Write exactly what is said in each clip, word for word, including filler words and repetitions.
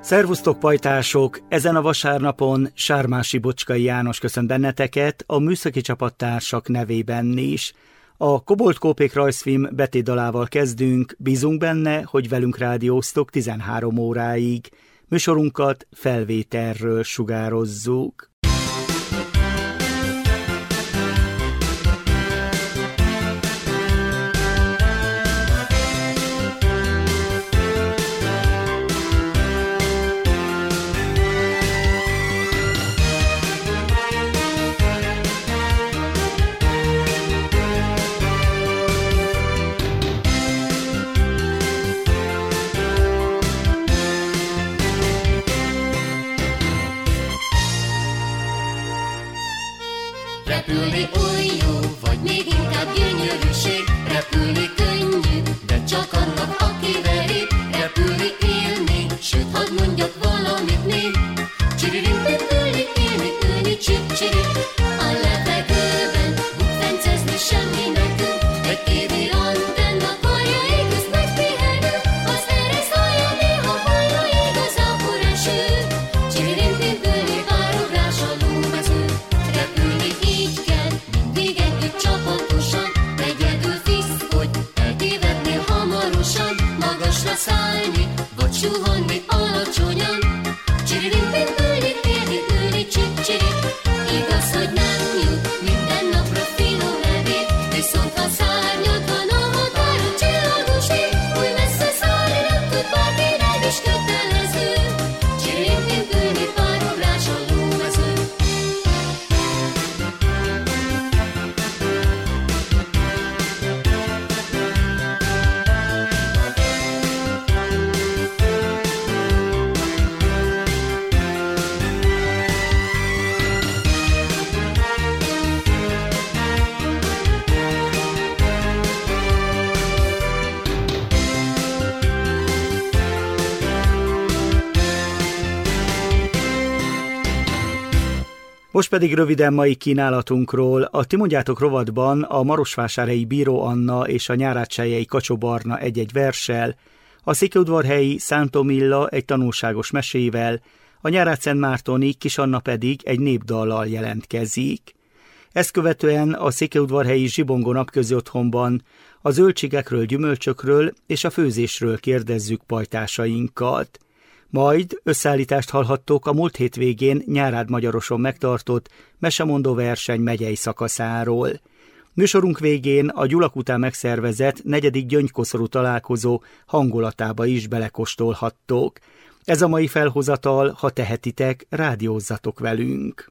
Szervusztok, pajtások! Ezen a vasárnapon Sármási Bocskai János köszönt benneteket, a műszaki csapattársak nevében is. A Kobolt Kópék rajzfilm betétdalával kezdünk, bízunk benne, hogy velünk rádióztok tizenhárom óráig. Műsorunkat felvételről sugározzuk. Repülni oly jó, vagy még inkább gyönyörűség. Repülni könnyű, de csak annak, aki veri. Repülni élni, sőt, hadd mondjak valamit még. Csiririnpülni, élni, ülni, csip-csiri. A levegőben bukfencezni semmi nekünk. Egy évi antenna karjaig közt megpihenő. Az eresz hallja néha hallja igazából eső. Csiririnpülni, párugrás a lómező. Repülni így kell, mindig együtt csapatosan. Egyedül fisz, hogy eltévednél hamarosan. Magasra szállni, vagy suhanni alacsonyan. Csiririnpülni, élni, ülni, csip-csiri. Igaz, hogy nem jut minden napra finom ebéd. Viszont a szárnyad van a határon csillagos ég. Új messze szállni nem tud bárki, nem is kötelező. Csiririnpülni, párugrás a lómező. Most pedig röviden mai kínálatunkról. A Ti mondjátok rovatban a marosvásárhelyi Bíró Anna és a nyárádselyei Kacsó Barna egy-egy verssel, a székelyudvarhelyi Szántó Milla egy tanulságos mesével, a nyárátszentmártoni Kis Anna pedig egy népdallal jelentkezik. Ezt követően a székelyudvarhelyi Zsibongó napközi otthonban a zöldségekről, gyümölcsökről és a főzésről kérdezzük pajtásainkat. Majd összeállítást hallhattok a múlt hétvégén Nyárád Magyaroson megtartott mesemondó verseny megyei szakaszáról. Műsorunk végén a Gyulak után megszervezett negyedik gyöngykoszorú találkozó hangulatába is belekóstolhattok. Ez a mai felhozatal, ha tehetitek, rádiózzatok velünk!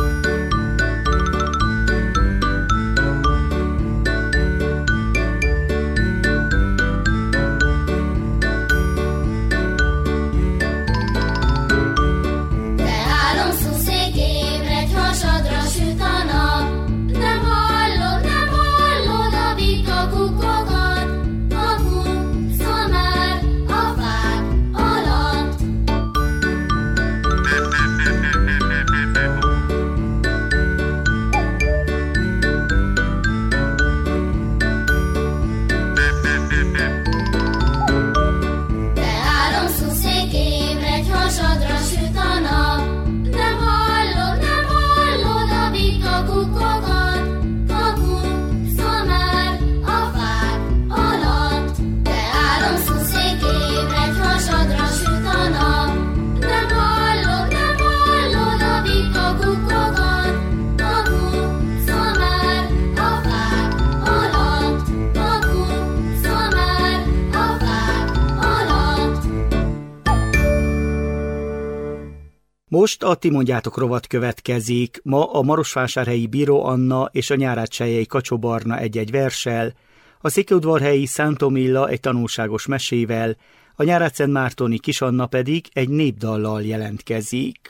Most a Ti mondjátok rovat következik. Ma a marosvásárhelyi Bíró Anna és a nyárádselyei Kacsó Barna egy-egy verssel, a székelyudvarhelyi Szántó Milla egy tanulságos mesével, a nyárátszentmártoni Kis Anna pedig egy népdallal jelentkezik.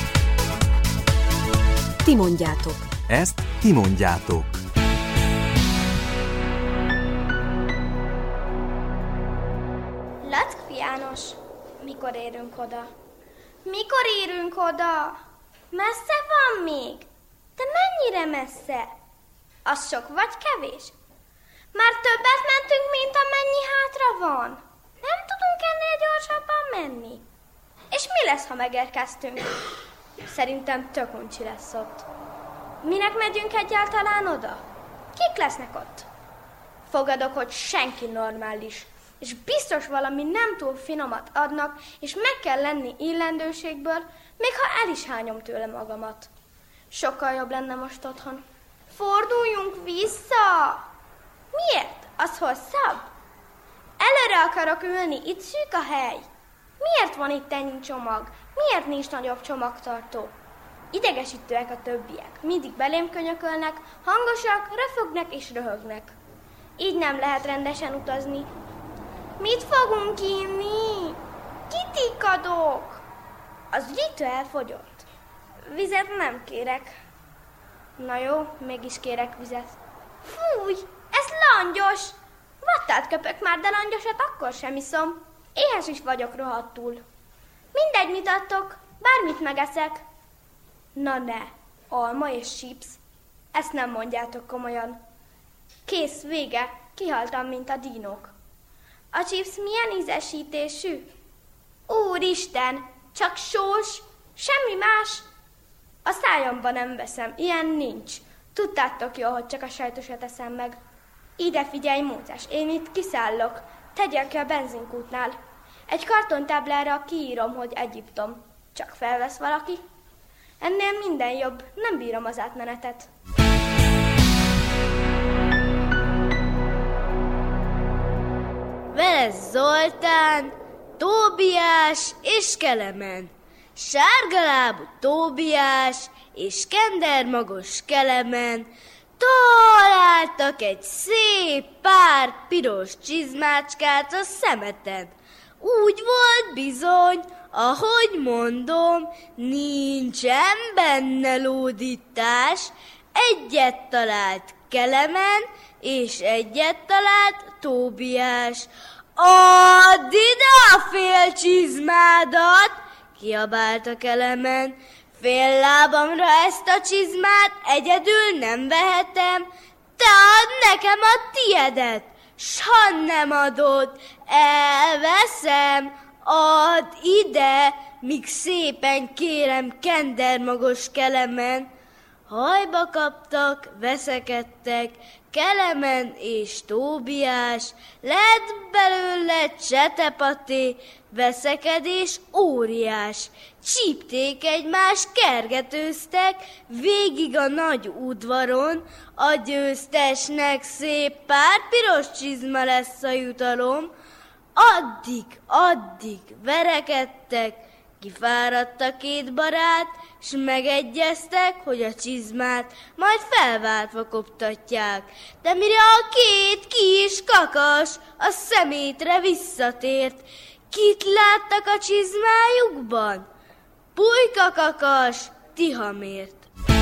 Ti mondjátok. Ezt ti mondjátok. Lackfi János, mikor érünk oda? Mikor érünk oda? Messze van még? De mennyire messze? Az sok vagy kevés? Már többet mentünk, mint amennyi hátra van. Nem tudunk ennél gyorsabban menni? És mi lesz, ha megérkeztünk? Szerintem tök uncsi lesz ott. Minek megyünk egyáltalán oda? Kik lesznek ott? Fogadok, hogy senki normális. És biztos valami nem túl finomat adnak, és meg kell lenni illendőségből, még ha el is hányom tőle magamat. Sokkal jobb lenne most otthon. Forduljunk vissza! Miért? Az hosszabb? Előre akarok ülni, itt szűk a hely. Miért van itt ennyi csomag? Miért nincs nagyobb csomagtartó? Idegesítőek a többiek. Mindig belém könyökölnek, hangosak, röfögnek és röhögnek. Így nem lehet rendesen utazni. Mit fogunk inni? Kitikadok! Az gyűjtő elfogyott. Vizet nem kérek. Na jó, mégis kérek vizet. Fúj, ez langyos! Vattát köpök már, de langyosat akkor sem iszom. Éhes is vagyok rohadtul. Mindegy, mit adtok, bármit megeszek. Na ne, alma és chips. Ezt nem mondjátok komolyan. Kész, vége, kihaltam, mint a dínók. A chips milyen ízesítésű? Úristen, csak sós, semmi más. A szájamba nem veszem, ilyen nincs. Tudtátok jól, hogy csak a sajtosat eszem meg. Ide figyelj, Mózes, én itt kiszállok. Tegyek ki a benzinkútnál. Egy kartontáblára kiírom, hogy Egyiptom. Csak felvesz valaki? Ennél minden jobb, nem bírom az átmenetet. Vele Zoltán, Tóbiás és Kelemen. Sárgalábú Tóbiás és kendermagos Kelemen találtak egy szép pár piros csizmácskát a szemeten. Úgy volt bizony, ahogy mondom, nincsen benne lódítás. Egyet talált Kelemen, és egyet talált Tóbiás. Add ide a fél csizmádat, kiabálta Kelemen. Fél lábamra ezt a csizmát egyedül nem vehetem. Te add nekem a tiedet, s ha nem adod, elveszem. Add ide, míg szépen kérem, kendermagos Kelemen. Hajba kaptak, veszekedtek, Kelemen és Tóbiás, lett belőle csetepaté, veszekedés óriás. Csípték egymást, kergetőztek, végig a nagy udvaron, a győztesnek szép pár piros csizma lesz a jutalom. Addig, addig verekedtek, kifáradt a két barát, s megegyeztek, hogy a csizmát majd felváltva koptatják. De mire a két kis kakas a szemétre visszatért, kit láttak a csizmájukban? Pulyka kakas Tihamért.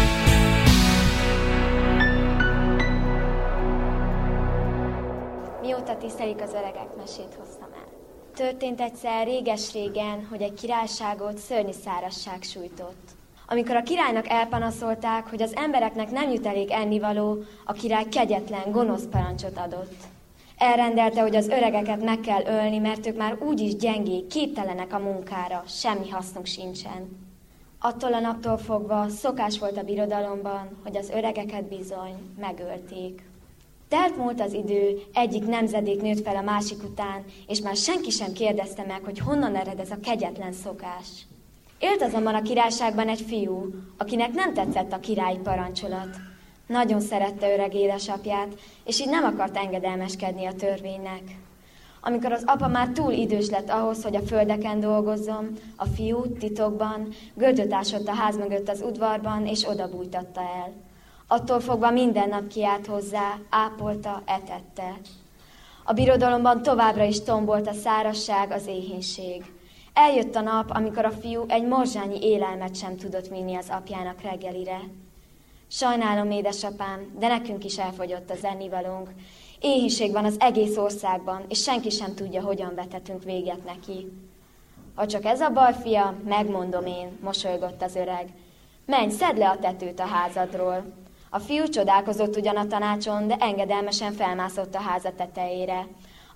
Mióta tisztelik az öregek, mesét hoztam el. Történt egyszer réges-régen, hogy egy királyságot szörnyű szárazság sújtott. Amikor a királynak elpanaszolták, hogy az embereknek nem jut elég ennivaló, a király kegyetlen, gonosz parancsot adott. Elrendelte, hogy az öregeket meg kell ölni, mert ők már úgyis gyengék, képtelenek a munkára, semmi hasznuk sincsen. Attól a naptól fogva szokás volt a birodalomban, hogy az öregeket bizony megölték. Telt múlt az idő, egyik nemzedék nőtt fel a másik után, és már senki sem kérdezte meg, hogy honnan ered ez a kegyetlen szokás. Élt azonban a királyságban egy fiú, akinek nem tetszett a királyi parancsolat. Nagyon szerette öreg édesapját, és így nem akart engedelmeskedni a törvénynek. Amikor az apa már túl idős lett ahhoz, hogy a földeken dolgozzon, a fiú titokban gördöt ásott a ház mögött az udvarban, és oda bújtatta el. Attól fogva minden nap kiállt hozzá, ápolta, etette. A birodalomban továbbra is tombolt a szárazság, az éhínség. Eljött a nap, amikor a fiú egy morzsányi élelmet sem tudott vinni az apjának reggelire. Sajnálom, édesapám, de nekünk is elfogyott az ennivalónk. Éhínség van az egész országban, és senki sem tudja, hogyan vetetünk véget neki. Ha csak ez a baj, fia, megmondom én, mosolygott az öreg. Menj, szedd le a tetőt a házadról. A fiú csodálkozott ugyan a tanácson, de engedelmesen felmászott a háza tetejére.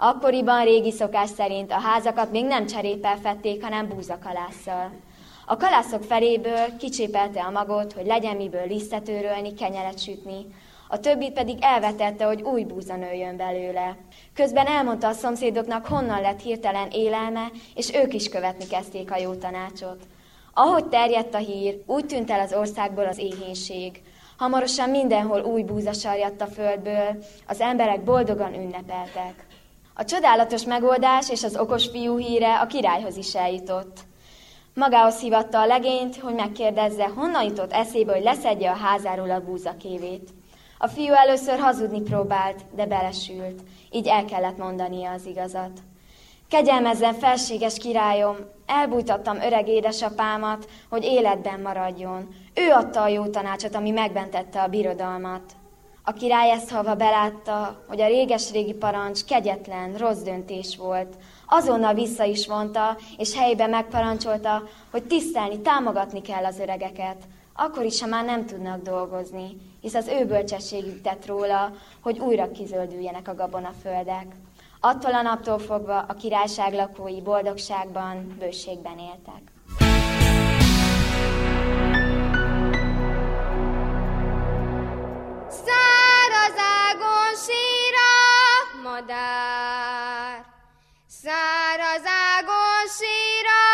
Akkoriban régi szokás szerint a házakat még nem cserépel fedték, hanem búzakalásszal. A kalászok feléből kicsépelte a magot, hogy legyen miből lisztet őrölni, kenyeret sütni, a többit pedig elvetette, hogy új búza nőjön belőle. Közben elmondta a szomszédoknak, honnan lett hirtelen élelme, és ők is követni kezdték a jó tanácsot. Ahogy terjedt a hír, úgy tűnt el az országból az éhínség. Hamarosan mindenhol új búza sarjadt a földből, az emberek boldogan ünnepeltek. A csodálatos megoldás és az okos fiú híre a királyhoz is eljutott. Magához hívatta a legényt, hogy megkérdezze, honnan jutott eszébe, hogy leszedje a házáról a búzakévét. A fiú először hazudni próbált, de belesült, így el kellett mondania az igazat. Kegyelmezzen, felséges királyom, elbújtattam öreg édesapámat, hogy életben maradjon. Ő adta a jó tanácsot, ami megbentette a birodalmat. A király ezt hallva belátta, hogy a réges-régi parancs kegyetlen, rossz döntés volt. Azonnal vissza is vonta, és helyben megparancsolta, hogy tisztelni, támogatni kell az öregeket. Akkor is, ha már nem tudnak dolgozni, hisz az ő bölcsességük tett róla, hogy újra kizöldüljenek a gabonaföldek. Attól a naptól fogva a királyság lakói boldogságban, bőségben éltek. Száraz ágon sír a madár, száraz ágon sír a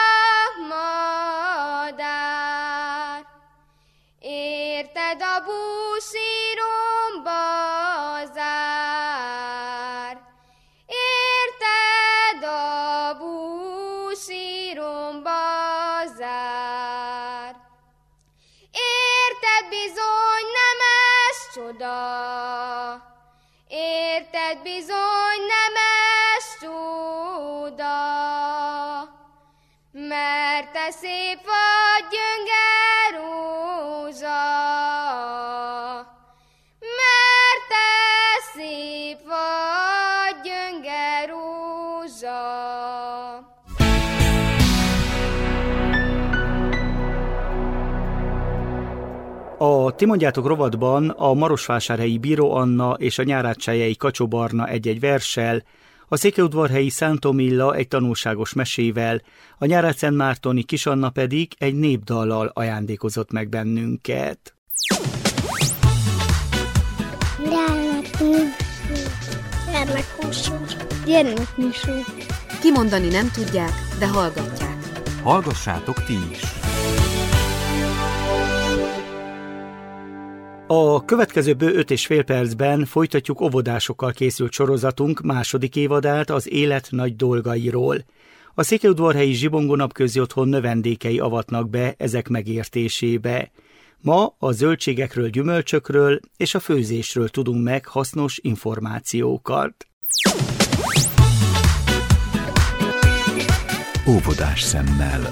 madár. Érted, a búsíromba zár, érted, a búsíromba zár. Érted, bizony nem ez csoda, érted, bizony nem ez csoda, mert te szép vagy, gyönge rózsa, mert te szép vagy, gyönge rózsa. A Ti mondjátok rovatban a marosvásárhelyi Bíró Anna és a nyárácsájai Kacsó Barna egy-egy verssel, a székelyudvarhelyi Szántomilla egy tanulságos mesével, a nyárád-szentmártoni Kis Anna pedig egy népdallal ajándékozott meg bennünket. Gyermekműsor. Kimondani nem tudják, de hallgatják. Hallgassátok ti is! A következő bő öt és fél percben folytatjuk óvodásokkal készült sorozatunk második évadát az élet nagy dolgairól. A székelyudvarhelyi Zsibongó Napközi-otthon növendékei avatnak be ezek megértésébe. Ma a zöldségekről, gyümölcsökről és a főzésről tudunk meg hasznos információkat. Óvodás szemmel.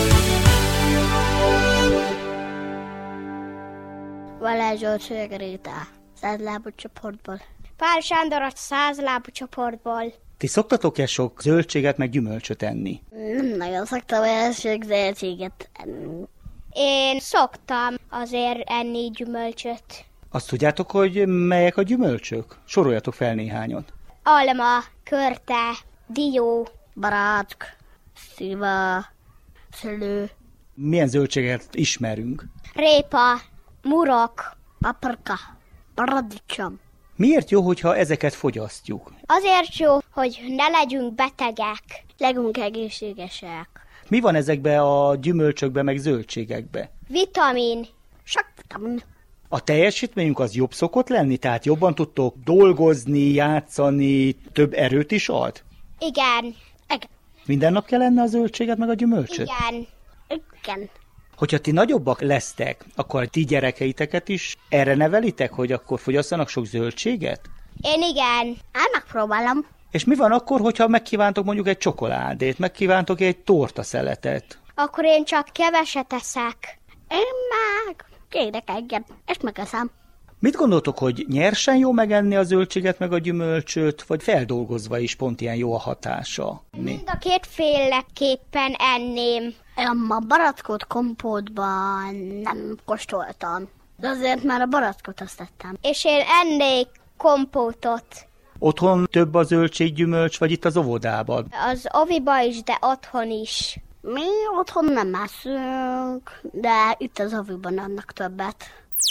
Balázs Zsolcsőjeg Réta, százlábú csoportból. Pál Sándor a százlábú csoportból. Ti szoktatok-e sok zöldséget meg gyümölcsöt enni? Nem nagyon szoktam olyan sok zöldséget enni. Én szoktam azért enni gyümölcsöt. Azt tudjátok, hogy melyek a gyümölcsök? Soroljatok fel néhányat. Alma, körte, dió, Barack, szilva, szőlő, Milyen zöldséget ismerünk? répa, murok. paprika, paradicsom. Miért jó, hogyha ezeket fogyasztjuk? Azért jó, hogy ne legyünk betegek. Legyünk egészségesek. Mi van ezekbe a gyümölcsökbe meg zöldségekbe? Vitamin. Sok vitamin. A teljesítményünk az jobb szokott lenni? Tehát jobban tudtok dolgozni, játszani, több erőt is ad? Igen. Igen. Minden nap kell enni a zöldséget meg a gyümölcsöt? Igen. Igen. Hogyha ti nagyobbak lesztek, akkor ti gyerekeiteket is erre nevelitek, hogy akkor fogyasszanak sok zöldséget? Én igen. Hát megpróbálom. És mi van akkor, hogyha megkívántok mondjuk egy csokoládét, megkívántok egy tortaszeletet? Akkor én csak keveset eszek. Én meg kérek egyet, és megeszem. Mit gondoltok, hogy nyersen jó megenni a zöldséget meg a gyümölcsöt, vagy feldolgozva is pont ilyen jó a hatása? Mind a kétféleképpen enném. Én a barackot kompótban nem kóstoltam. De azért már a barackot azt tettem. És én ennék kompótot. Otthon több a zöldséggyümölcs, vagy itt az óvodában? Az oviba is, de otthon is. Mi otthon nem eszünk, de itt az oviban annak többet.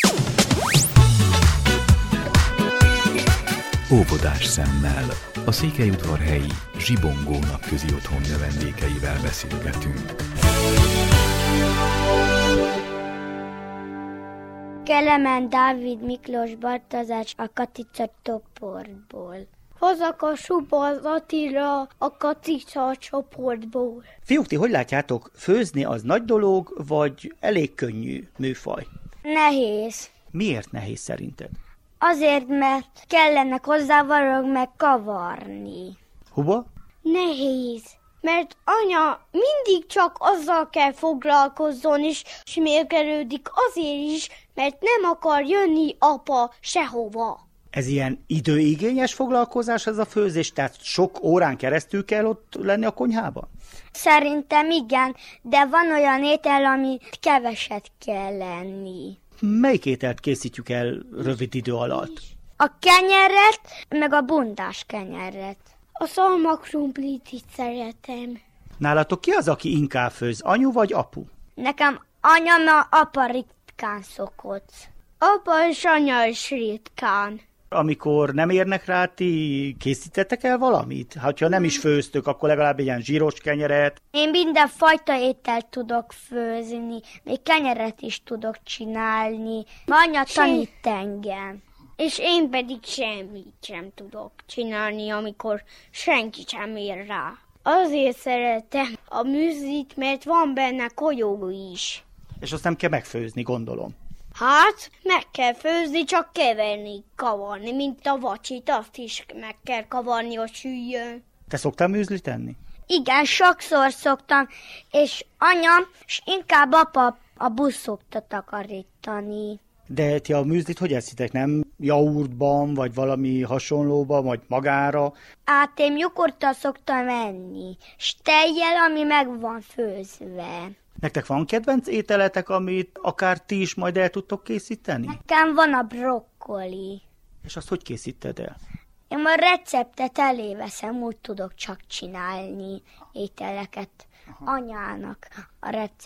Óvodás szemmel. A székelyudvarhelyi Zsibongó napközi otthon növendékeivel beszélgetünk. Kelemen Dávid Miklós Baltazár a Katica csoportból. Fazekas Huba az Attila a Katica csoportból. Fiúk, ti hogy látjátok, főzni az nagy dolog, vagy elég könnyű műfaj? Nehéz. Miért nehéz szerinted? Azért, mert kellene hozzá valami meg kavarni. Huba? Nehéz. Mert anya mindig csak azzal kell foglalkozzon, és mérgelődik azért is, mert nem akar jönni apa sehova. Ez ilyen időigényes foglalkozás ez a főzés, tehát sok órán keresztül kell ott lenni a konyhában? Szerintem igen, de van olyan étel, amit keveset kell lenni. Melyik ételt készítjük el rövid idő alatt? A kenyeret, meg a bundás kenyeret. A szalmakrumplit itt szeretem. Nálatok ki az, aki inkább főz, anyu vagy apu? Nekem anya, ma apa ritkán szokott. Apa és anya is ritkán. Amikor nem érnek rá, ti készítettek el valamit? Hát, ha nem is főztök, akkor legalább egy ilyen zsíros kenyeret. Én minden fajta ételt tudok főzni, még kenyeret is tudok csinálni. Anya tanít engem. És én pedig semmit sem tudok csinálni, amikor senki sem ér rá. Azért szeretem a műzlit, mert van benne kolyó is. És azt nem kell megfőzni, gondolom. Hát, meg kell főzni, csak keverni, kavarni, mint a vacsit, azt is meg kell kavarni, hogy süljön. Te szoktál műzlit enni? Igen, sokszor szoktam, és anya, és inkább apa a busz szokta takarítani. De ti a műzlit hogy eszitek? Nem jaurtban, vagy valami hasonlóban, vagy magára? Hát én jogurttal szoktam enni, s tejjel, ami meg van főzve. Nektek van kedvenc ételetek, amit akár ti is majd el tudtok készíteni? Nekem van a brokkoli. És azt hogy készíted el? Én a receptet eléveszem, úgy tudok csak csinálni ételeket. Aha. Anyának a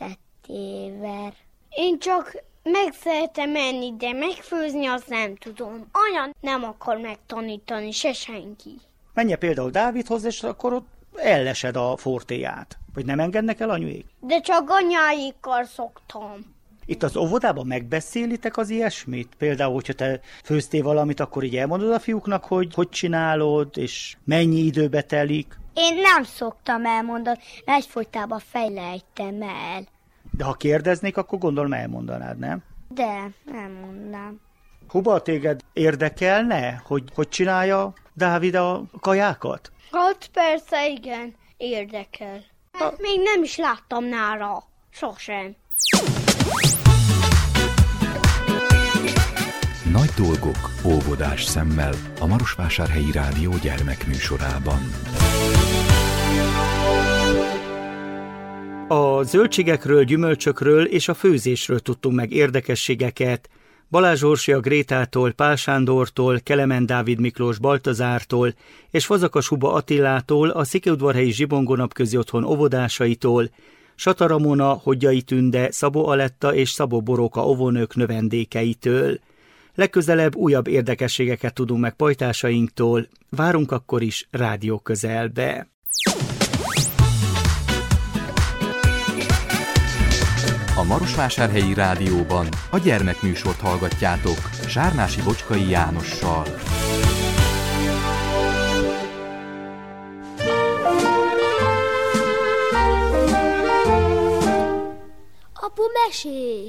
receptével. Én csak meg szeretem enni, de megfőzni azt nem tudom. Anya nem akar megtanítani, se senki. Menj például Dávidhoz, és akkor ott ellesed a fortéját. Vagy nem engednek el anyuék? De csak anyáikkal szoktam. Itt az óvodában megbeszélitek az ilyesmit? Például, hogyha te főztél valamit, akkor így elmondod a fiúknak, hogy hogy csinálod, és mennyi időbe telik? Én nem szoktam elmondani, mert egyfolytában fejlejtem el. De ha kérdeznék, akkor gondolom elmondanád, nem? De, nem mondnám. Huba, téged érdekelne, hogy hogy csinálja Dávid a kajákat? Hát persze, igen, érdekel. Hát még nem is láttam nála, sosem. Nagy dolgok óvodás szemmel a Marosvásárhelyi Rádió gyermekműsorában. A zöldségekről, gyümölcsökről és a főzésről tudtunk meg érdekességeket. Balázs Orsi Grétától, Pál Sándortól, Kelemen Dávid Miklós Baltazártól és Fazekas Huba Attilától, a Székelyudvarhelyi Zsibongó napközi otthon óvodásaitól, Sata Ramona, Hodjai Tünde, Szabó Aletta és Szabó Boróka óvónők növendékeitől. Legközelebb újabb érdekességeket tudunk meg pajtásainktól, várunk akkor is rádió közelbe. A Marosvásárhelyi Rádióban a gyermekműsort hallgatjátok Zsárnási Bocskai Jánossal. Apu, mesélj!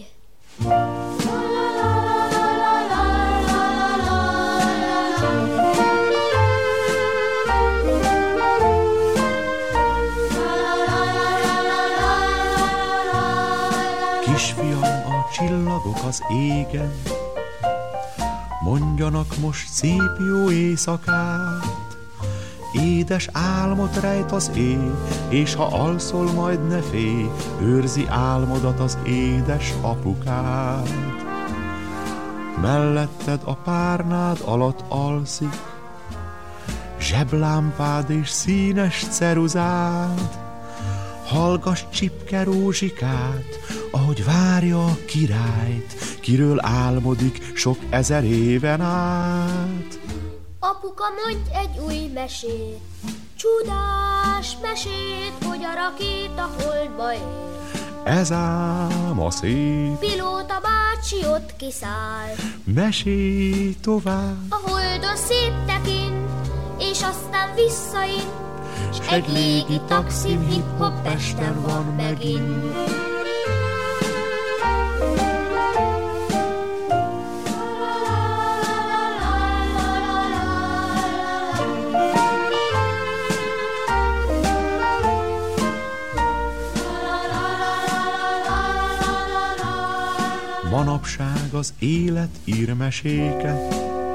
Kisfiam, a csillagok az égen mondjanak most szép jó éjszakát. Édes álmot rejt az éj, és ha alszol, majd ne félj, őrzi álmodat az édes apukád. Melletted a párnád alatt alszik, zseblámpád és színes ceruzád. Hallgass csipke rózsikát, ahogy várja a királyt, kiről álmodik sok ezer éven át. Apuka, mondj egy új mesét, csodás mesét, hogy a rakéta holdba ér. Ez ám a szép Pilóta bácsi ott kiszáll, mesélj tovább. a holdon széttekint, és aztán visszaint, S egy légi taxin hip-hop Pesten van megint. Manapság az élet ír meséket,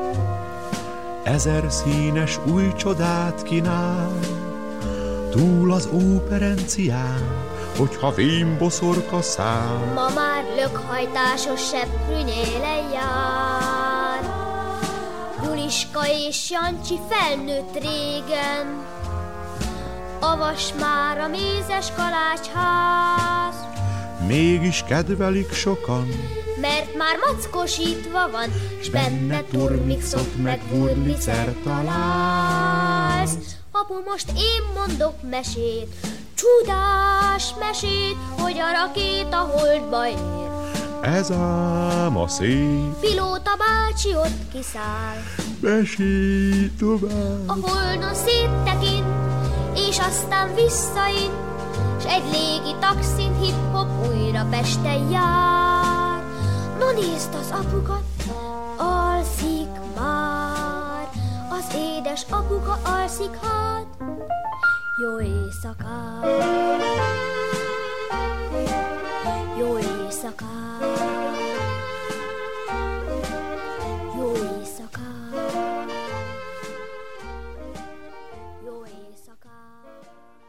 ezer színes új csodát kínál. Túl az óperencián, hogyha vénboszorka száll. ma már lökhajtásos seprűnyélen jár. Juliska és Jancsi felnőtt régen, avas már a mézes kalácsház. Mégis kedvelik sokan, Mert már mackosítva van, s benne turmixot meg wurlitzer találsz. Apu, most én mondok mesét, csodás mesét, hogy a rakéta holdba ér. ez ám a szép Pilóta bácsi ott kiszáll, mesélj tovább. a holdon széttekint, és aztán visszaint, s egy légi taxin hip-hop újra Pesten jár. No nézd, az apukat, alszik már, az édes apuka alszik, hát jó éjszakát, jó éjszakát, jó éjszakát, jó éjszakát.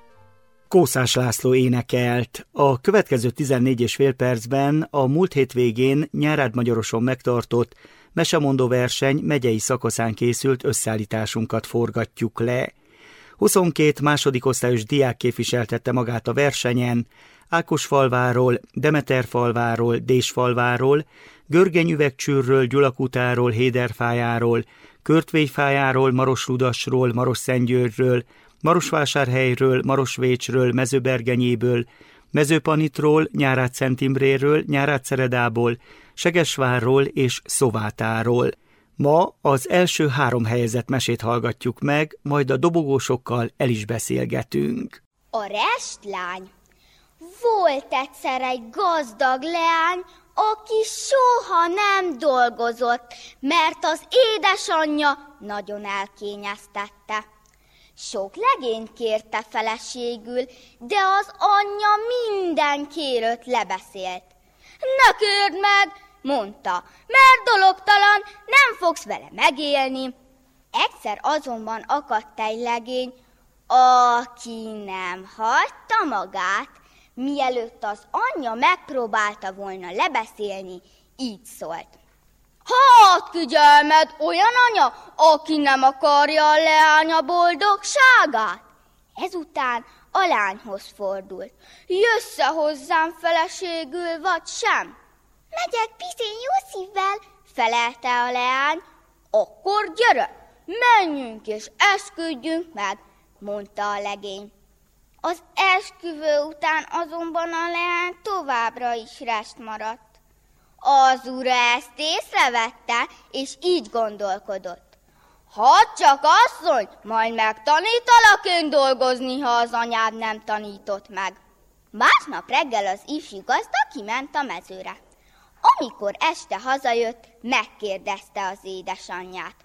Kószás László énekelt. A következő tizennégy és fél percben a múlt hétvégén Nyárád-Magyaroson megtartott mesemondó verseny megyei szakaszán készült összeállításunkat forgatjuk le. huszonkét másodikosztályos diák képviseltette magát a versenyen, Ákosfalváról, Demeterfalváról, Désfalváról, Görgenyüvegcsűrről, Gyulakutáról, Héderfájáról, Körtvélyfájáról, Marosrudasról, Marosszentgyörgyről, Marosvásárhelyről, Marosvécsről, Mezőbergenyéből, Mezőpanitról, Nyárád-Szent Imréről, Nyárád-Szeredából, Segesvárról és Szovátáról. Ma az első három helyezett mesét hallgatjuk meg, majd a dobogósokkal el is beszélgetünk. A restlány. Volt egyszer egy gazdag leány, aki soha nem dolgozott, mert az édesanyja nagyon elkényeztette. Sok legényt kérte feleségül, de az anyja minden kérőt lebeszélt. Ne kérd meg, mondta, mert dologtalan, nem fogsz vele megélni. Egyszer azonban akadt egy legény, aki nem hagyta magát, mielőtt az anyja megpróbálta volna lebeszélni, így szólt. Hát kigyelmed, olyan anya, aki nem akarja a leánya boldogságát? Ezután a lányhoz fordult. Jössze hozzám feleségül, vagy sem? Megyek bizony jó szívvel, felelte a leány. Akkor gyere, menjünk és esküdjünk meg, mondta a legény. Az esküvő után azonban a leány továbbra is rest maradt. Az ura ezt észrevette, és így gondolkodott. Hát csak asszony, majd megtanítalak én dolgozni, ha az anyád nem tanított meg. Másnap reggel az ifjú gazda kiment a mezőre. Amikor este hazajött, megkérdezte az édesanyját.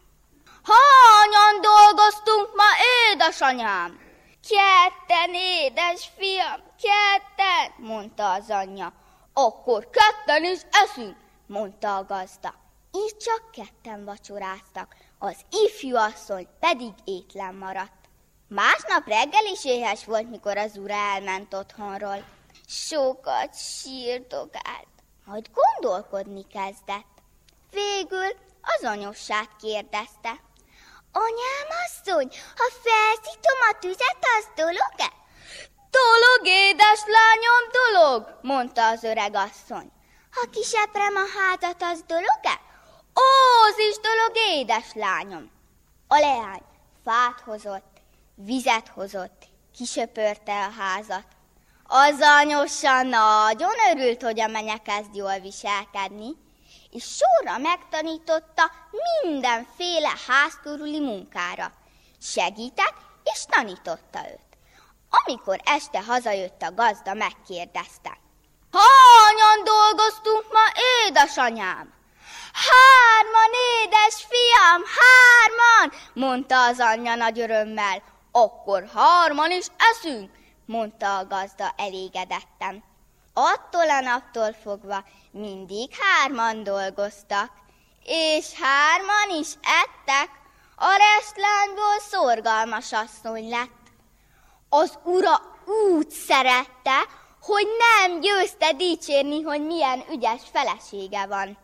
Hányan dolgoztunk ma, édesanyám? Ketten, édesfiam, ketten, mondta az anyja. Akkor ketten is eszünk, mondta a gazda. Így csak ketten vacsoráztak, az ifjú asszony pedig étlen maradt. Másnap reggel is éhes volt, mikor az ura elment otthonról. Sokat sírdogált, majd gondolkodni kezdett. Végül az anyossát kérdezte. Anyám asszony, ha felszítom a tüzet, az dolog-e? Dolog, édeslányom, dolog, mondta az öreg asszony. Ha kiseprem a házat, az dolog-e? Ó, az is dolog, édeslányom. A leány fát hozott, vizet hozott, kisöpörte a házat. Az anyósa nagyon örült, hogy a menye kezd jól viselkedni, és sorra megtanította mindenféle házkörüli munkára. Segített és tanította őt. Amikor este hazajött a gazda, megkérdezte. Hányan dolgoztunk ma, édesanyám? Hárman, édes fiam, hárman, mondta az anyja nagy örömmel. Akkor hárman is eszünk, mondta a gazda elégedetten. Attól a naptól fogva mindig hárman dolgoztak, és hárman is ettek, a restlányból szorgalmas asszony lett. Az ura úgy szerette, hogy nem győzte dicsérni, hogy milyen ügyes felesége van.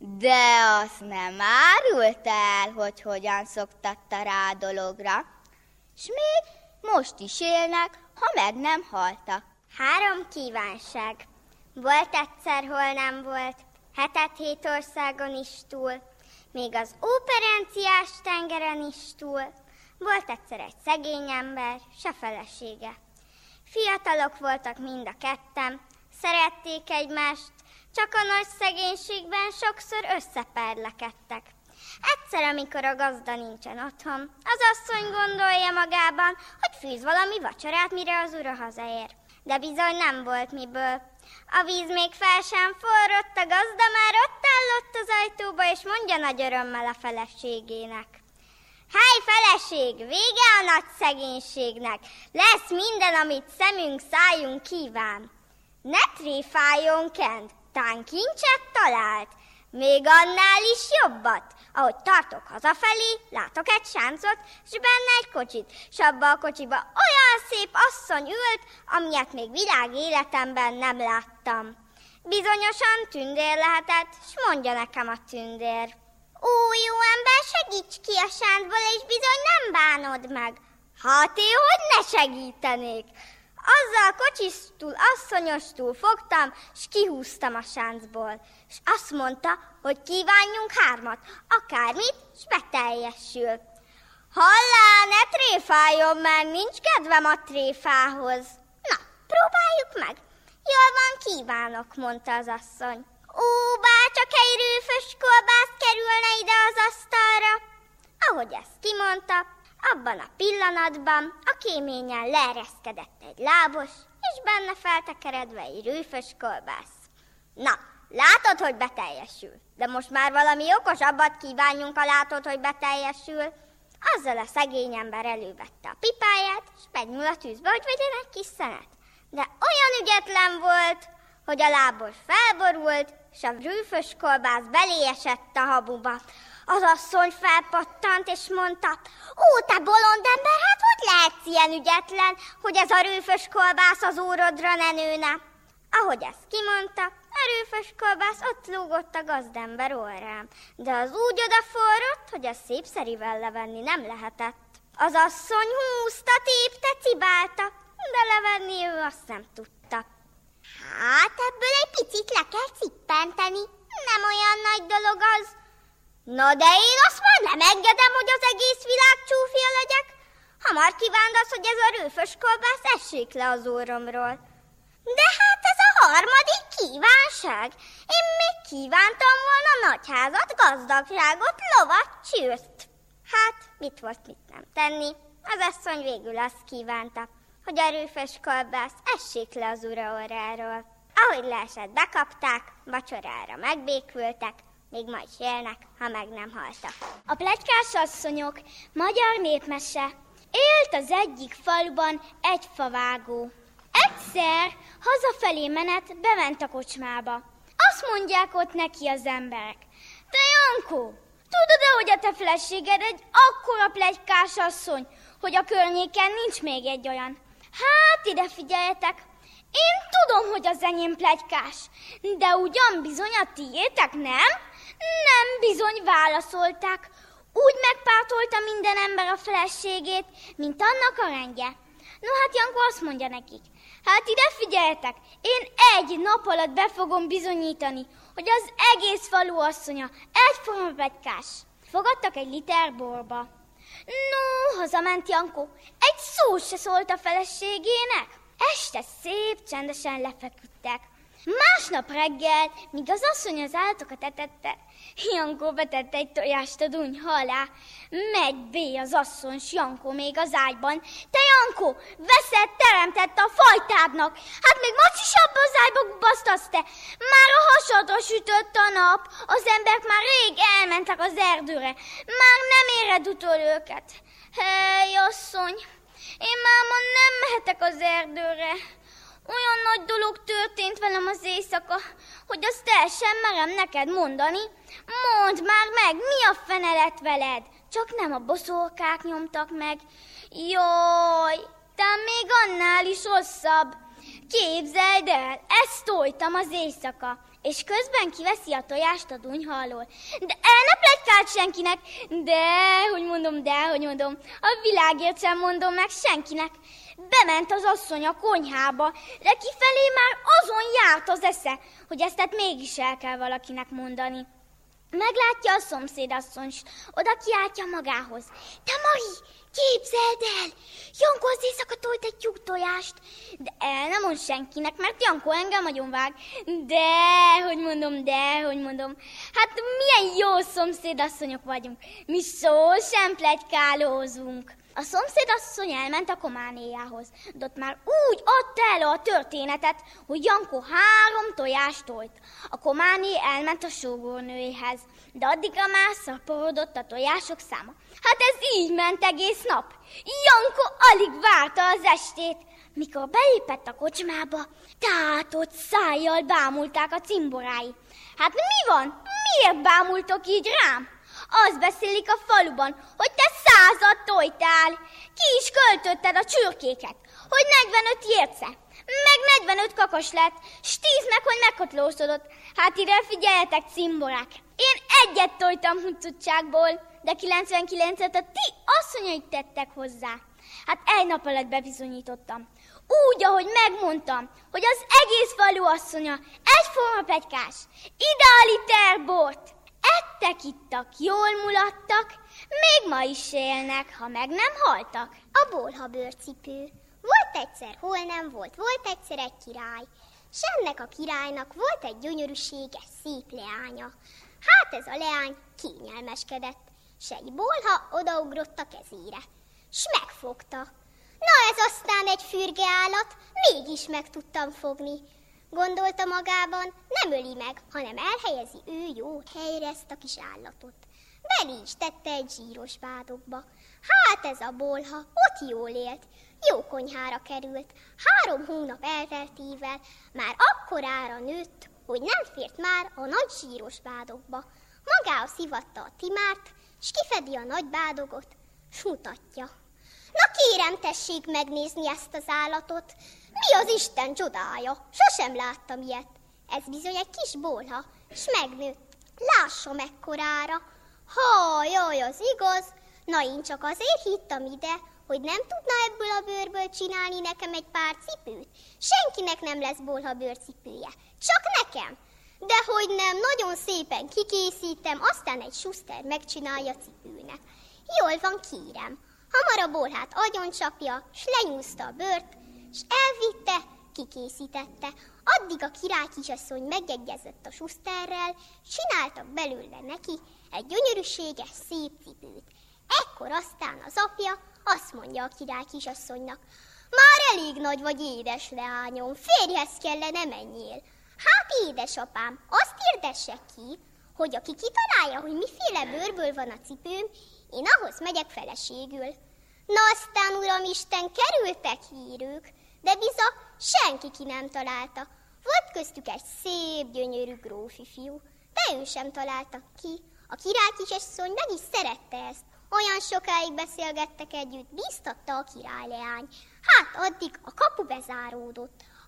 De azt nem árulta el, hogy hogyan szoktatta rá a dologra, s még most is élnek, ha meg nem haltak. Három kívánság. Volt egyszer, hol nem volt, hetet hét országon is túl, még az óperenciás tengeren is túl. Volt egyszer egy szegény ember, s a felesége. Fiatalok voltak mind a ketten, szerették egymást, csak a nagy szegénységben sokszor összeperlekedtek. Egyszer, amikor a gazda nincsen otthon, az asszony gondolja magában, hogy fűz valami vacsorát, mire az ura hazaér. De bizony nem volt miből. A víz még fel sem forrott, a gazda már ott állott az ajtóba, és mondja nagy örömmel a feleségének. Hely, feleség, vége a nagy szegénységnek, lesz minden, amit szemünk, szájunk kíván. Ne tréfáljon kent, tán kincset talált, még annál is jobbat. Ahogy tartok hazafelé, látok egy sáncot, s benne egy kocsit, s abba a kocsiba olyan szép asszony ült, amilyet még világ életemben nem láttam. Bizonyosan tündér lehetett, s mondja nekem a tündér. Ó, jó ember, segíts ki a sáncból, és bizony nem bánod meg. Hát én hogy ne segítenék? Azzal kocsistul, asszonyostul fogtam, s kihúztam a sáncból. S azt mondta, hogy kívánjunk hármat, akármit, s beteljesül. Hallá, ne tréfáljon, mert nincs kedvem a tréfához. Na, próbáljuk meg. Jól van, kívánok, mondta az asszony. Ó, bárcsak egy rőfös kolbász kerülne ide az asztalra. Ahogy ezt kimondta, abban a pillanatban a kéményen leereszkedett egy lábos, és benne feltekeredve egy rőfös kolbász. Na, látod, hogy beteljesül, de most már valami okosabbat kívánjunk, ha látod, hogy beteljesül. Azzal a szegény ember elővette a pipáját, és megnyúl a tűzbe, hogy vegyen egy kis szenet. De olyan ügyetlen volt, hogy a lábos felborult, és a rőfös kolbász beléesett a habuba. Az asszony felpattant, és mondta, ó, te bolond ember, hát hogy lehetsz ilyen ügyetlen, hogy ez a rőfös kolbász az órodra ne nőne? Ahogy ezt kimondta, a rőfös kolbász ott lógott a gazdember orrán, de az úgy odaforrott, hogy a szépszerivel levenni nem lehetett. Az asszony húzta, tépte, cibálta, de levenni ő azt nem tudta. Hát ebből egy picit le kell cippenteni, nem olyan nagy dolog az. Na de én azt már nem engedem, hogy az egész világ csúfja legyek. Hamar kívánd az, hogy ez a rőfös kolbász essék le az orromról. De hát ez a harmadik kívánság. Én még kívántam volna nagyházat, gazdagságot, lovat, csőrt. Hát, mit volt, mit nem tenni. Az asszony végül azt kívánta, hogy a rőfös kolbász essék le az ura orráról. Ahogy leesett, bekapták, vacsorára megbékültek, még majd is élnek, ha meg nem haltak. A pletykás asszonyok, magyar népmese. Élt az egyik faluban egy favágó. Egyszer hazafelé menet bement a kocsmába. Azt mondják ott neki az emberek. Te Jankó, tudod-e, hogy a te feleséged egy akkora pletykás asszony, hogy a környéken nincs még egy olyan? Hát ide figyeljetek, én tudom, hogy az enyém pletykás, de ugyan bizony a tiétek, nem? Nem bizony, válaszolták. Úgy megpártolta minden ember a feleségét, mint annak a rendje. No hát Jankó azt mondja nekik, hát ide figyeljetek, én egy nap alatt be fogom bizonyítani, hogy az egész falu asszonya egyforma pletykás. Fogadtak egy liter borba. No, hazament Jankó, egy szót se szólt a feleségének. Este szép, csendesen lefeküdtek. Másnap reggel, míg az asszony az állatokat etette, Jankó betette egy tojást a dunyha alá. Megy bé az asszony, s Jankó még az ágyban. Te Jankó, veszed, teremtette a fajtádnak. Hát még macisabb az ágyba gubasztasz te. Már a hasadra sütött a nap, az emberek már rég elmentek az erdőre. Már nem éred utol őket. Hely, asszony, én már ma nem mehetek az erdőre. Olyan nagy dolog történt velem az éjszaka, hogy azt el sem merem neked mondani. Mondd már meg, mi a fene lett veled? Csak nem a boszorkák nyomtak meg. Jaj, tám még annál is rosszabb. Képzeld el, ezt tojtam az éjszaka, és közben kiveszi a tojást a dunyha alól. De el ne pletykáld senkinek, de, hogy mondom, de, hogy mondom, a világért sem mondom meg senkinek. Bement az asszony a konyhába, de kifelé már azon járt az esze, hogy ezt hát mégis el kell valakinek mondani. Meglátja a szomszédasszony, oda kiáltja magához. Te Mari, képzeld el, Jankó az éjszaka tolt egy tyúk tojást. De el nem mond senkinek, mert Jankó engem agyonvág. De, hogy mondom, de, hogy mondom. Hát milyen jó szomszédasszonyok vagyunk, mi szó sem pletykálózunk. A szomszédasszony elment a kománéjához, de ott már úgy adta elő a történetet, hogy Jankó három tojást tolt. A kománé elment a sógornőjéhez, de addigra már szaporodott a tojások száma. Hát ez így ment egész nap. Jankó alig várta az estét. Mikor belépett a kocsmába, tátott szájjal bámulták a cimborái. Hát mi van? Miért bámultok így rám? Azt beszélik a faluban, hogy te százat tojtál. Ki is költötted a csürkéket, hogy negyvenöt érce, meg negyvenöt kakas lett, s tíz meg, hogy megkotlózodott. Hát ide figyeljetek, cimborák, én egyet tojtam huncutságból, de kilencvenkilencet a ti asszonyaik tettek hozzá. Hát egy nap alatt bebizonyítottam. Úgy, ahogy megmondtam, hogy az egész falu asszonya egyforma pletykás. Ide a liter bort! Ettek, ittak, jól mulattak, még ma is élnek, ha meg nem haltak. A bolhabőrcipő. Volt egyszer, hol nem volt, volt egyszer egy király. S ennek a királynak volt egy gyönyörűséges, szép leánya. Hát ez a leány kényelmeskedett, s egy bolha odaugrott a kezére, s megfogta. Na ez aztán egy fürge állat, mégis meg tudtam fogni. Gondolta magában, nem öli meg, hanem elhelyezi ő jó helyre ezt a kis állatot. Bele is tette egy zsíros bádogba. Hát ez a bolha ott jól élt, jó konyhára került. Három hónap elteltével már akkorára nőtt, hogy nem fért már a nagy zsíros bádogba. Magához szivatta a timárt, s kifedi a nagy bádogot, s mutatja. Na kérem, tessék megnézni ezt az állatot. Mi az Isten csodája? Sosem láttam ilyet. Ez bizony egy kis bolha, s megnőtt. Lássa mekkorára. Ha, jaj, az igaz. Na én csak azért hittem ide, hogy nem tudna ebből a bőrből csinálni nekem egy pár cipőt. Senkinek nem lesz bolha bőrcipője, csak nekem. De hogy nem, nagyon szépen kikészítem, aztán egy suszter megcsinálja cipőnek. Jól van, kérem. Hamar a bolhát agyoncsapja, s lenyúzta a bőrt, s elvitte, kikészítette. Addig a király kisasszony megegyezett a suszterrel, csináltak belőle neki egy gyönyörűséges, szép cipőt. Ekkor aztán az apja azt mondja a király kisasszonynak: már elég nagy vagy, édes leányom, férjhez kellene menjél. Hát édesapám, azt hirdesse ki, hogy aki kitalálja, hogy miféle bőrből van a cipőm, én ahhoz megyek feleségül. Na aztán, uramisten, kerültek hírük, de biza senki ki nem találta. Volt köztük egy szép, gyönyörű grófi fiú, de ő sem találta ki. A király kisasszony meg is szerette ezt. Olyan sokáig beszélgettek együtt, bíztatta a királyleány. Hát addig a kapu bezáródott.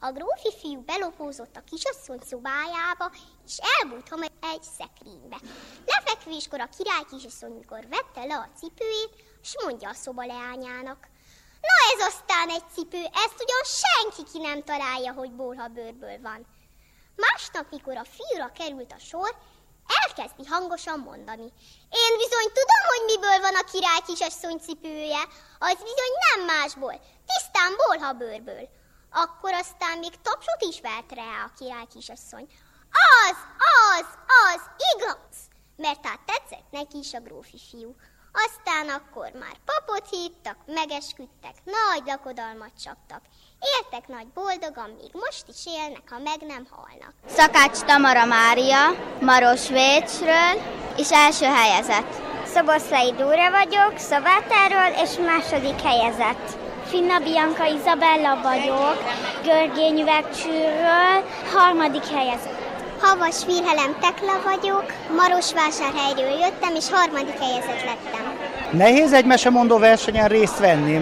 A grófi fiú belopózott a kisasszony szobájába, és elbújt egy szekrénybe. Lefekvéskor a király kisasszony, mikor vette le a cipőjét, s mondja a szoba leányának: na ez aztán egy cipő, ezt ugyan senki ki nem találja, hogy bólhabőrből van. Másnap, mikor a fiúra került a sor, elkezdi hangosan mondani: én bizony tudom, hogy miből van a király kisasszony cipője, az bizony nem másból, tisztán bólhabőrből. Akkor aztán még tapsot is vert rá a király kisasszony. Az, az, az, igaz, mert hát tetszett neki is a grófi fiú. Aztán akkor már papot hívtak, megesküdtek, nagy lakodalmat csaptak. Éltek nagy boldogan, még most is élnek, ha meg nem halnak. Szakács Tamara Mária, Marosvécsről, és első helyezett. Szoboszlai Dóra vagyok, Szavátáról, és második helyezett. Finna Bianca Izabella vagyok, Görgényüvegcsőről, harmadik helyezett. Havas Vilhelem Tekla vagyok, Marosvásárhelyről jöttem, és harmadik helyezett lettem. Nehéz egy mesemondó versenyen részt venni?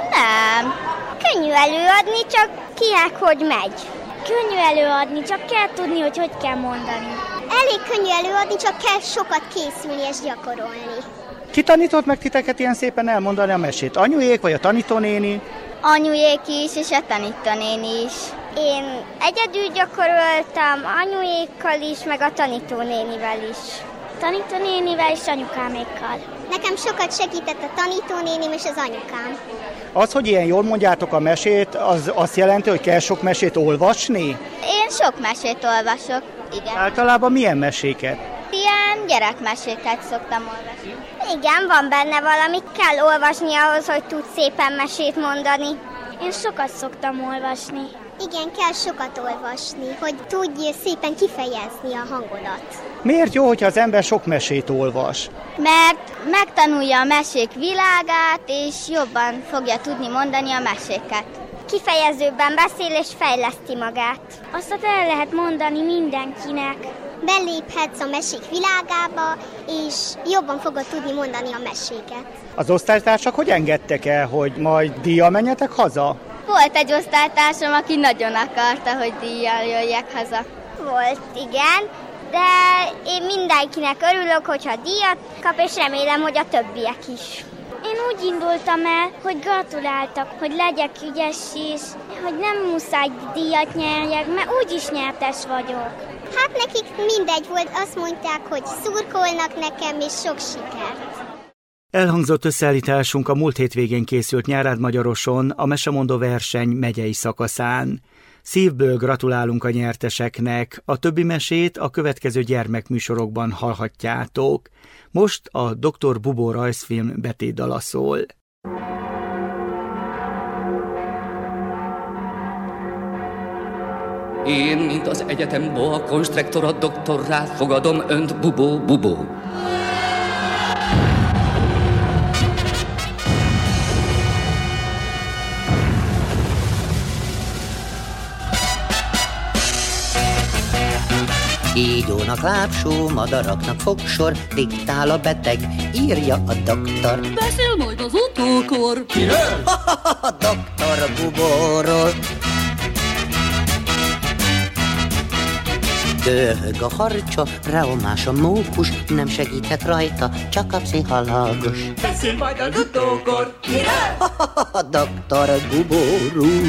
Nem. Könnyű előadni, csak kinek hogy megy. Könnyű előadni, csak kell tudni, hogy hogy kell mondani. Elég könnyű előadni, csak kell sokat készülni és gyakorolni. Ki tanított meg titeket ilyen szépen elmondani a mesét? Anyujék vagy a tanítónéni? Anyujék is, és a tanítónéni is. Én egyedül gyakoroltam, anyujékkal is, meg a tanítónénivel is. Tanítónénivel és anyukámékkal. Nekem sokat segített a tanítónénim és az anyukám. Az, hogy ilyen jól mondjátok a mesét, az azt jelenti, hogy kell sok mesét olvasni? Én sok mesét olvasok, igen. Általában milyen meséket? Ilyen gyerekmeséket szoktam olvasni. Igen, van benne valami, kell olvasni ahhoz, hogy tudsz szépen mesét mondani. Én sokat szoktam olvasni. Igen, kell sokat olvasni, hogy tudj szépen kifejezni a hangodat. Miért jó, hogyha az ember sok mesét olvas? Mert megtanulja a mesék világát, és jobban fogja tudni mondani a meséket. Kifejezőbben beszél és fejleszti magát. Azt el lehet mondani mindenkinek. Beléphetsz a mesék világába, és jobban fogod tudni mondani a meséket. Az osztálytársak hogy engedtek el, hogy majd díjjal menjetek haza? Volt egy osztálytársam, aki nagyon akarta, hogy díjjal jöjjek haza. Volt, igen, de én mindenkinek örülök, hogyha díjat kap, és remélem, hogy a többiek is. Én úgy indultam el, hogy gratuláltak, hogy legyek ügyes is, hogy nem muszáj díjat nyerjek, mert úgyis nyertes vagyok. Hát nekik mindegy volt, azt mondták, hogy szurkolnak nekem, és sok sikert. Elhangzott összeállításunk a múlt hétvégén készült Nyárád-Magyaroson, a mesemondó verseny megyei szakaszán. Szívből gratulálunk a nyerteseknek, a többi mesét a következő gyermekműsorokban hallhatjátok. Most a doktor Bubó rajzfilm betétdala szól. Én, mint az egyetem boa konstruktora, doktorrá fogadom önt, Bubó, Bubó. Kígyónak lábsó, madaraknak fogsor, diktál a beteg, írja a doktor. Beszél majd az utókor. Kiről? A doktor Bubóról. Döhög a harcsa, reomás a mókus, nem segíthet rajta, csak a pszichológus. Beszél majd az utókor. Kiről? A doktor Bubóról.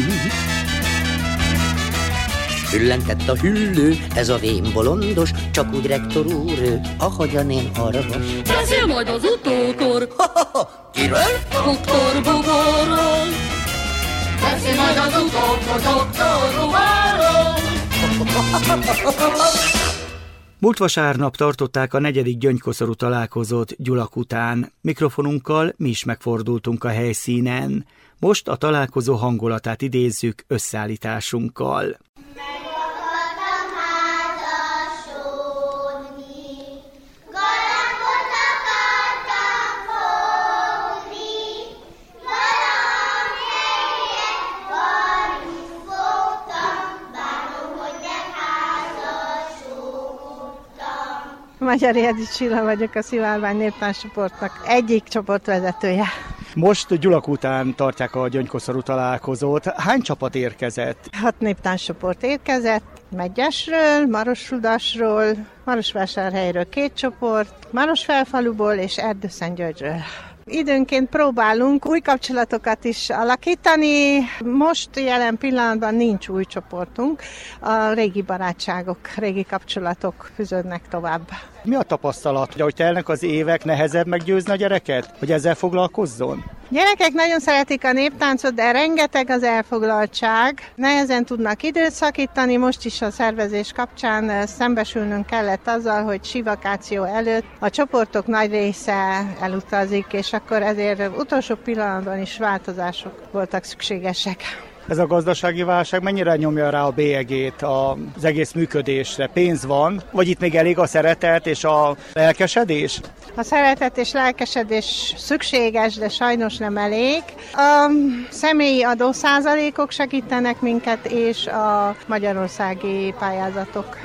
Hüllentett a hüllő, ez a vén bolondos, csak úgy rektor úr ő, ahogyan én orvos. Beszél majd az utókor. Kiről? Doktor Bubóról. Beszél majd az utókor, doktor Bubóról. Múlt vasárnap tartották a negyedik gyöngykoszorú találkozót Gyulak után. Mikrofonunkkal mi is megfordultunk a helyszínen. Most a találkozó hangulatát idézzük összeállításunkkal. Magyari Edith Csilla vagyok, a Szivárvány Néptáncsoportnak egyik csoportvezetője. Most Gyulak után tartják a gyöngykoszorú találkozót. Hány csapat érkezett? Hat néptánccsoport érkezett, Megyesről, Marosrudasról, Marosvásárhelyről két csoport, Marosfelfaluból és Erdőszentgyörgyről. Időnként próbálunk új kapcsolatokat is alakítani. Most jelen pillanatban nincs új csoportunk. A régi barátságok, régi kapcsolatok fűződnek tovább. Mi a tapasztalat, hogy ahogy telnek az évek, nehezebb meggyőzni a gyereket, hogy ezzel foglalkozzon? Gyerekek nagyon szeretik a néptáncot, de rengeteg az elfoglaltság. Nehezen tudnak időt szakítani, most is a szervezés kapcsán szembesülnünk kellett azzal, hogy sívakáció előtt a csoportok nagy része elutazik, és akkor ezért utolsó pillanatban is változások voltak szükségesek. Ez a gazdasági válság mennyire nyomja rá a bélyegét az egész működésre? Pénz van, vagy itt még elég a szeretet és a lelkesedés? A szeretet és lelkesedés szükséges, de sajnos nem elég. A személyi adószázalékok segítenek minket, és a magyarországi pályázatok.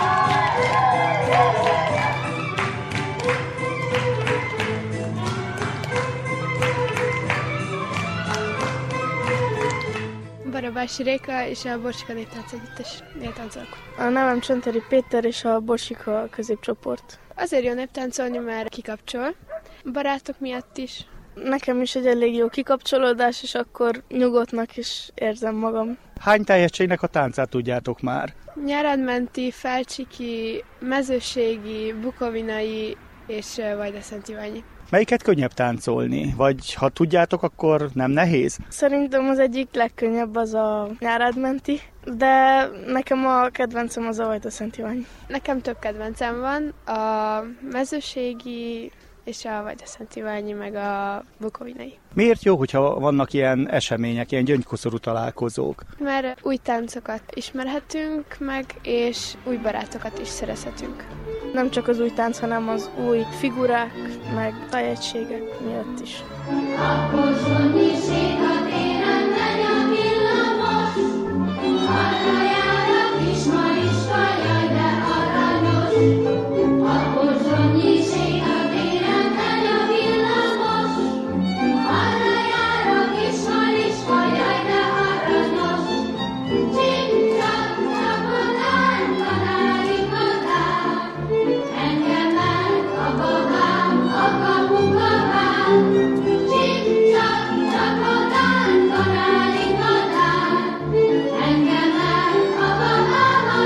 Barabási Réka és a Borsika Néptánc Együttesnél táncolok. A nevem Csönteri Péter és a Borsika középcsoport. Azért jó néptáncolni, mert kikapcsol. Barátok miatt is. Nekem is egy elég jó kikapcsolódás, és akkor nyugodtnak is érzem magam. Hány tehetségnek a táncát tudjátok már? Nyáradmenti, Felcsiki, Mezőségi, Bukovinai és Vajdaszentiványi. Melyiket könnyebb táncolni? Vagy ha tudjátok, akkor nem nehéz? Szerintem az egyik legkönnyebb az a Nyáradmenti, de nekem a kedvencem az a Vajdaszentiványi. Nekem több kedvencem van, a Mezőségi és a Vajdaszentiványi, meg a Bukovinai. Miért jó, hogyha vannak ilyen események, ilyen gyöngykoszorú találkozók? Mert új táncokat ismerhetünk meg, és új barátokat is szerezhetünk. Nem csak az új tánc, hanem az új figurák, meg tájegységek miatt is. Akkor Zsonyi séta téren megy a villamos, arra jár a Kismariska, jaj de aranyos. Akkor Zsonyi séta téren megy a villamos, arra jár a Kismariska, jaj de aranyos. Csip-csap, csapodán, kanári madár, engem a babám, a kapukabám. Csip-csap, csapodán, kanári madár, engem a babám, a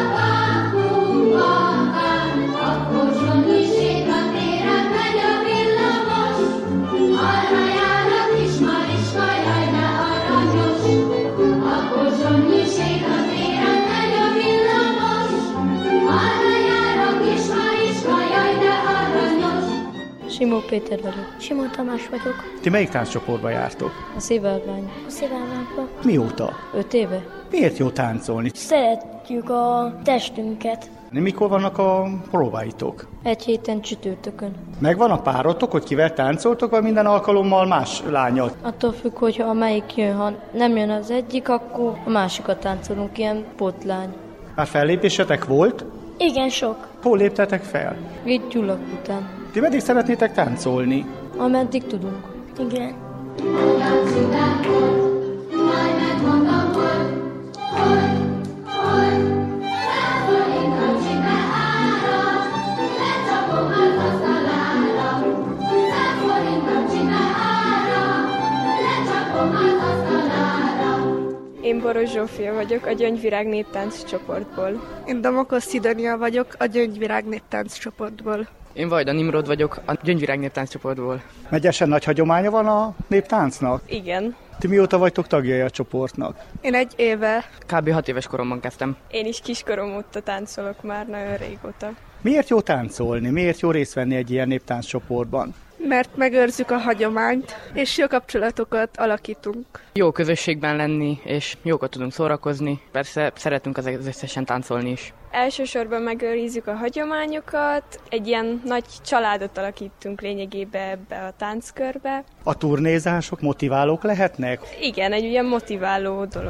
kapukabám. Akkor Zsonyi séta téren megy a villamos, arra jár a Kismariska, jaj de aranyos. Akkor Zsonyi séta téren megy a villamos, arra jár a Kismariska, jaj de aranyos. Simó Péter vagyok. Simó Tamás vagyok. Ti melyik tánccsoportba jártok? A Szivárvány. A Szivárványba. Mióta? Öt éve. Miért jó táncolni? Szeretjük a testünket. Mikor vannak a próbáitok? Egy héten csütörtökön. Megvan a párotok, hogy kivel táncoltok, vagy minden alkalommal más lányot? Attól függ, hogyha a melyik jön, ha nem jön az egyik, akkor a másikat táncolunk, ilyen pótlány. Már fellépésetek volt? Igen, sok. Hol léptetek fel? Itt Gyulak után. Ti meddig szeretnétek táncolni? Ameddig tudunk. Igen. Olyan szület volt, majd megmondom, hogy, hogy, hogy, felforint a csipe ára, lecsapom az asztalára. Felforint a csipe ára, lecsapom az asztalára. Én Boros Zsófia vagyok, a Gyöngyvirág Néptánc csoportból. Én Damokosz Szidónia vagyok, a Gyöngyvirág Néptánc csoportból. Én Vajda Nimrod vagyok, a Gyöngyvirág Néptánc csoportból. Megyesen nagy hagyománya van a néptáncnak? Igen. Ti mióta vagytok tagjai a csoportnak? Én egy éve. Kb. hat éves koromban kezdtem. Én is kiskorom óta táncolok már nagyon régóta. Miért jó táncolni? Miért jó részt venni egy ilyen néptánc csoportban? Mert megőrzzük a hagyományt, és jó kapcsolatokat alakítunk. Jó közösségben lenni, és jókat tudunk szórakozni. Persze szeretünk az összesen táncolni is. Elsősorban megőrizzük a hagyományokat, egy ilyen nagy családot alakítunk lényegében ebbe a tánckörbe. A turnézások motiválók lehetnek? Igen, egy ilyen motiváló dolog.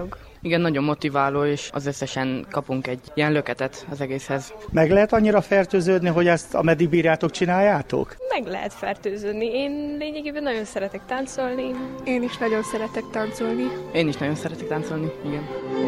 Igen, nagyon motiváló, és az összesen kapunk egy ilyen löketet az egészhez. Meg lehet annyira fertőződni, hogy ezt ameddig bírjátok, csináljátok? Meg lehet fertőződni. Én lényegében nagyon szeretek táncolni. Én is nagyon szeretek táncolni. Én is nagyon szeretek táncolni, igen.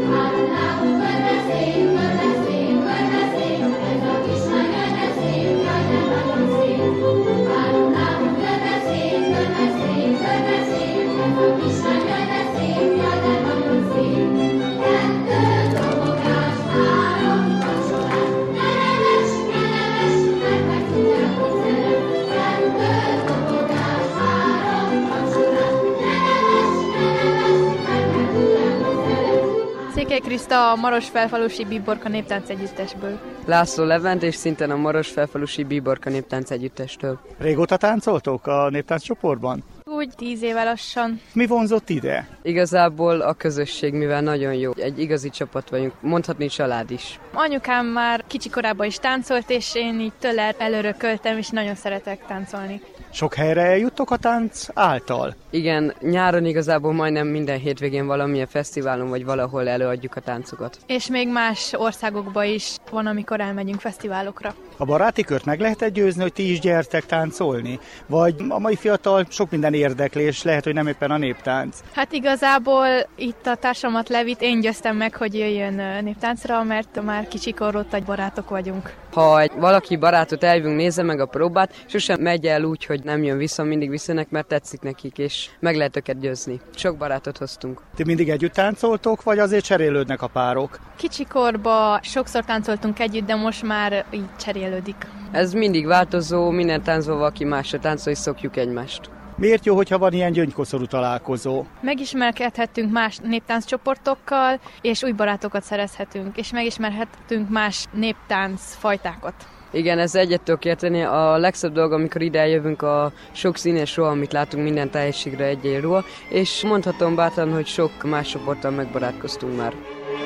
Székely Kriszta a Marosfelfalusi Bíborka Néptánc Együttesből. László Levent, és szintén a Marosfelfalusi Bíborka Néptánc Együttestől. Régóta táncoltok a néptánc csoportban? Úgy tíz éve lassan. Mi vonzott ide? Igazából a közösség, mivel nagyon jó. Egy igazi csapat vagyunk, mondhatni család is. Anyukám már kicsikorában is táncolt, és én így tőle elörököltem, és nagyon szeretek táncolni. Sok helyre eljuttok a tánc által? Igen, nyáron igazából majdnem minden hétvégén valamilyen fesztiválon vagy valahol előadjuk a táncokat. És még más országokba is van, amikor elmegyünk fesztiválokra. A baráti kört meg lehet győzni, hogy ti is gyertek táncolni? Vagy a mai fiatal sok minden érdeklés, lehet, hogy nem éppen a néptánc? Hát igazából itt a társamat Levit én győztem meg, hogy jöjjön néptáncra, mert már kicsikorról nagy barátok vagyunk. Ha egy valaki barátot elvünk, nézze meg a próbát, sosem megy el úgy, hogy nem jön vissza, mindig visszanek, mert tetszik nekik, és meg lehet őket győzni. Sok barátot hoztunk. Ti mindig együtt táncoltok, vagy azért cserélődnek a párok? Kicsikorban sokszor táncoltunk együtt, de most már így cserélődik. Ez mindig változó, minden táncban valaki másra táncol, és szokjuk egymást. Miért jó, hogyha van ilyen gyöngykoszorú találkozó? Megismerkedhetünk más néptánccsoportokkal, és új barátokat szerezhetünk, és megismerhetünk más néptánc fajtákat. Igen, ez egyettől érteni. A legszebb dolog, amikor ide eljövünk, a sok színes ruha, amit látunk minden tájegységre egy-egy ruha, és mondhatom bátran, hogy sok más csoporttal megbarátkoztunk már.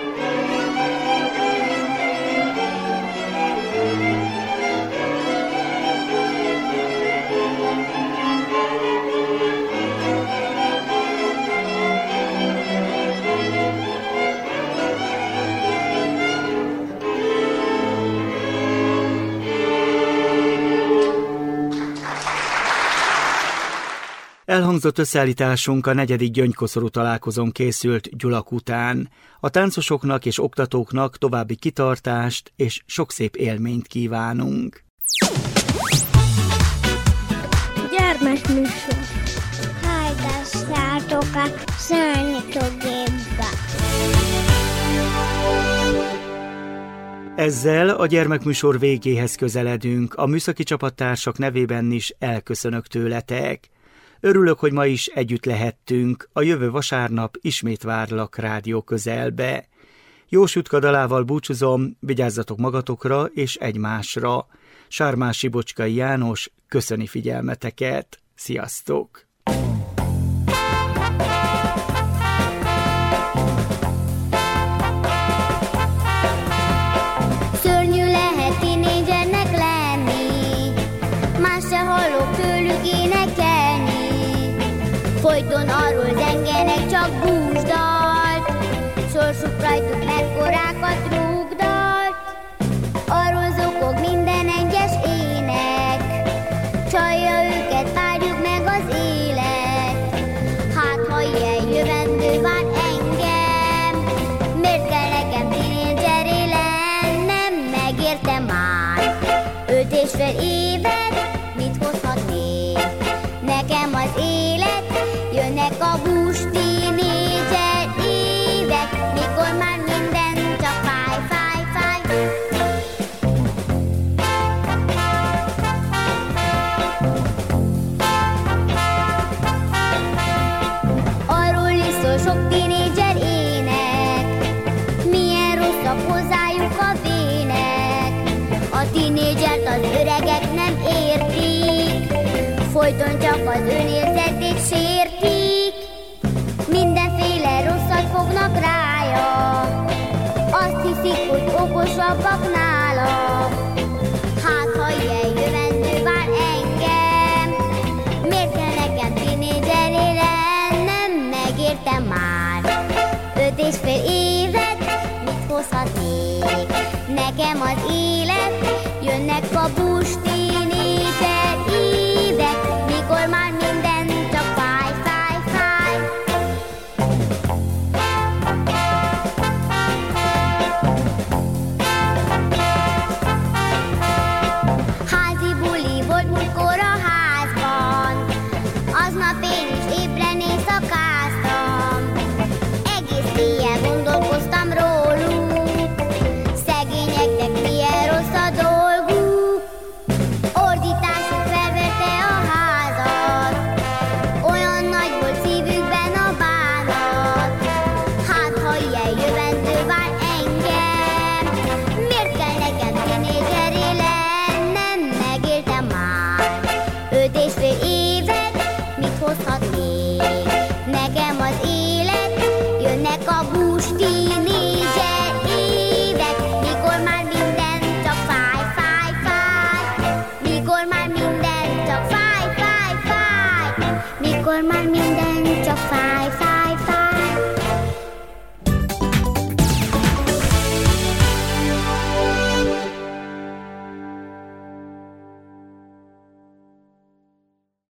Elhangzott összeállításunk a negyedik gyöngykoszorú találkozón készült Gyulak után. A táncosoknak és oktatóknak további kitartást és sok szép élményt kívánunk. Gyermekműsor. Hallgassátok a Szörnyetőgépbe. Ezzel a gyermekműsor végéhez közeledünk. A műszaki csapattársak nevében is elköszönök tőletek. Örülök, hogy ma is együtt lehettünk, a jövő vasárnap ismét várlak rádió közelbe. Jós Jutka dalával búcsúzom, vigyázzatok magatokra és egymásra. Sármás Sibocskai János köszöni figyelmeteket. Sziasztok! Szörnyű lehet tínédzsernek lenni, más se hallok tőlük énekelni. Folyton arról zengenek csak búsdalt, sorsuk rajtuk mekkorákat rúgdalt. Arról zokog minden egyes ének, csalja őket, várjuk meg az élet. Hát ha ilyen jövendő vár engem, miért kell nekem tínédzseré lennem? Megértem már öt és fél évet, mit hozhat még nekem az élet? Jönnek a bús tínédzser évek, mikor már minden csak fáj, fáj, fáj. Arról is szól sok tínédzser ének, milyen rosszak hozzájuk a vének. A tínédzsert az öregek nem értik, folyton csak az önérzetét sértik. Mindenféle rosszat fognak rája, azt hiszik, hogy okosabbak nála.